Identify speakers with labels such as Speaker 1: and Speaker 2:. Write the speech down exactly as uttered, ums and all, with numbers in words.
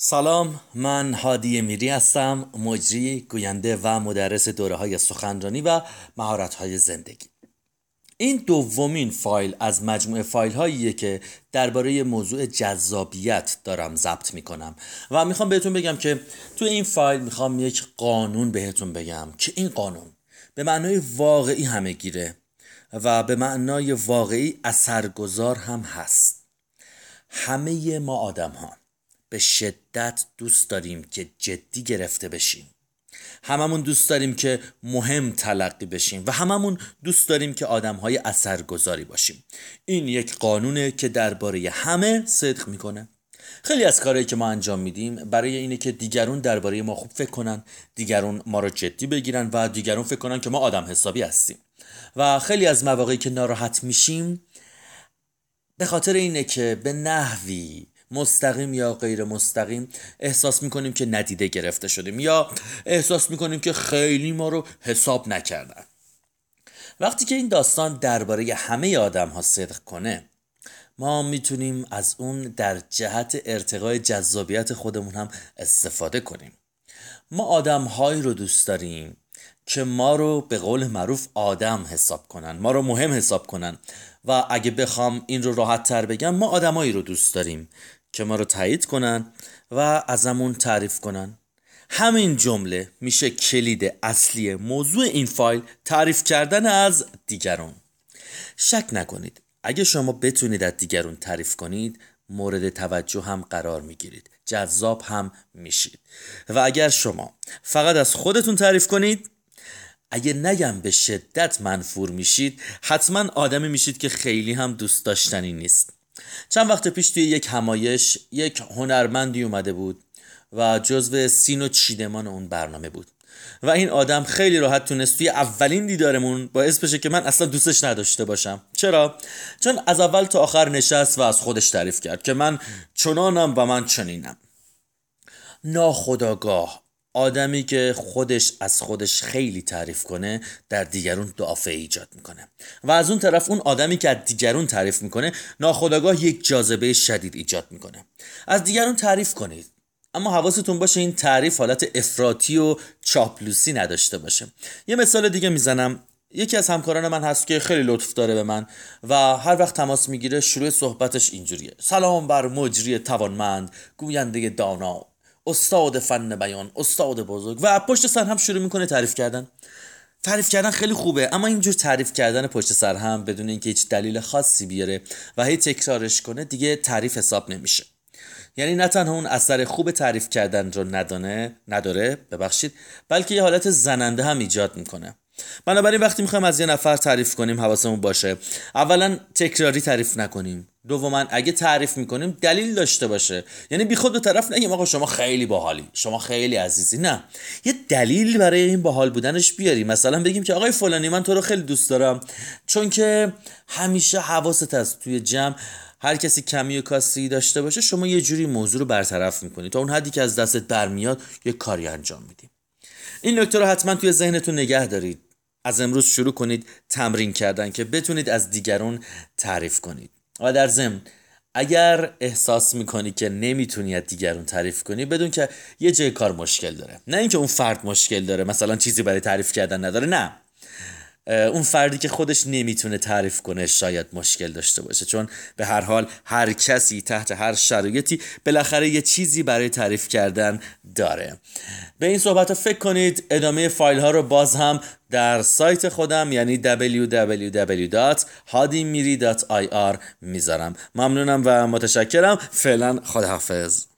Speaker 1: سلام، من هادی میری هستم، مجری، گوینده و مدرس دوره‌های سخنرانی و مهارت‌های زندگی. این دومین فایل از مجموعه فایل هاییه که درباره موضوع جذابیت دارم ضبط میکنم و میخوام بهتون بگم که تو این فایل میخوام یک قانون بهتون بگم که این قانون به معنای واقعی همه گیره و به معنای واقعی اثرگذار هم هست. همه ما آدم ها به شدت دوست داریم که جدی گرفته بشیم. هممون دوست داریم که مهم تلقی بشیم و هممون دوست داریم که آدم‌های اثرگذاری باشیم. این یک قانونه که درباره همه صدق میکنه. خیلی از کارهایی که ما انجام میدیم برای اینه که دیگرون درباره ما خوب فکر کنن، دیگرون ما رو جدی بگیرن و دیگرون فکر کنن که ما آدم حسابی هستیم. و خیلی از مواقعی که ناراحت میشیم به خاطر اینه که به نحوی مستقیم یا غیر مستقیم احساس میکنیم که ندیده گرفته شدیم یا احساس میکنیم که خیلی ما رو حساب نکردن. وقتی که این داستان درباره همه آدم ها صدق کنه، ما میتونیم از اون در جهت ارتقای جذابیت خودمون هم استفاده کنیم. ما آدم هایی رو دوست داریم که ما رو به قول معروف آدم حساب کنن، ما رو مهم حساب کنن. و اگه بخوام این رو راحت تر بگم، ما آدمایی رو دوست داریم که ما رو تایید کنن و ازمون تعریف کنن. همین جمله میشه کلید اصلی موضوع این فایل، تعریف کردن از دیگران. شک نکنید اگه شما بتونید از دیگران تعریف کنید، مورد توجه هم قرار میگیرید، جذاب هم میشید. و اگر شما فقط از خودتون تعریف کنید، اگه نگم به شدت منفور میشید، حتما آدمی میشید که خیلی هم دوست داشتنی نیست. چند وقت پیش توی یک همایش یک هنرمندی اومده بود و جزو سین و چیدمان اون برنامه بود و این آدم خیلی راحت تونست توی اولین دیدارمون باعث بشه که من اصلا دوستش نداشته باشم. چرا؟ چون از اول تا آخر نشست و از خودش تعریف کرد که من چنانم و من چنینم. ناخودآگاه آدمی که خودش از خودش خیلی تعریف کنه در دیگرون دافعه ایجاد میکنه و از اون طرف اون آدمی که از دیگرون تعریف میکنه ناخودآگاه یک جاذبه شدید ایجاد میکنه. از دیگرون تعریف کنید، اما حواستون باشه این تعریف حالت افراطی و چاپلوسی نداشته باشه. یه مثال دیگه میزنم. یکی از همکاران من هست که خیلی لطف داره به من و هر وقت تماس میگیره شروع صحبتش اینجوریه: سلام بر مجری توانمند، گوینده دانا، استاد فن بیان، استاد بزرگ. و پشت سر هم شروع میکنه تعریف کردن. تعریف کردن خیلی خوبه، اما اینجور تعریف کردن پشت سر هم بدون اینکه هیچ دلیل خاصی بیاره و هی تکرارش کنه دیگه تعریف حساب نمیشه. یعنی نه تنها اون اثر خوب تعریف کردن رو ندانه نداره ببخشید بلکه یه حالت زننده هم ایجاد میکنه. بنابراین وقتی میخوایم از یه نفر تعریف کنیم حواسمون باشه اولا تکراری تعریف نکنیم، دوما اگه تعریف میکنیم دلیل داشته باشه. یعنی بیخود به طرف نگیم آقا شما خیلی باحالی، شما خیلی عزیزی. نه، یه دلیل برای این باحال بودنش بیاریم. مثلا بگیم که آقای فلانی من تو رو خیلی دوست دارم چون که همیشه حواست هست توی جمع هر کسی کمی و کاسری داشته باشه شما یه جوری موضوع رو برطرف میکنی تا اون حدی که از دستت برمیاد یه کاری انجام میدی. این نکته رو حتما توی ذهنتون نگه دارید. از امروز شروع کنید تمرین کردن که بتونید از دیگران تعریف کنید. و در ضمن اگر احساس میکنی که نمیتونی از دیگران تعریف کنی، بدون که یه جای کار مشکل داره. نه اینکه اون فرد مشکل داره، مثلا چیزی برای تعریف کردن نداره، نه، اون فردی که خودش نمیتونه تعریف کنه شاید مشکل داشته باشه، چون به هر حال هر کسی تحت هر شرایطی بالاخره یه چیزی برای تعریف کردن داره. به این صحبت فکر کنید. ادامه فایل ها رو باز هم در سایت خودم یعنی دبلیو دبلیو دبلیو دات هادی میری دات آی آر میذارم. ممنونم و متشکرم. فعلا خداحافظ.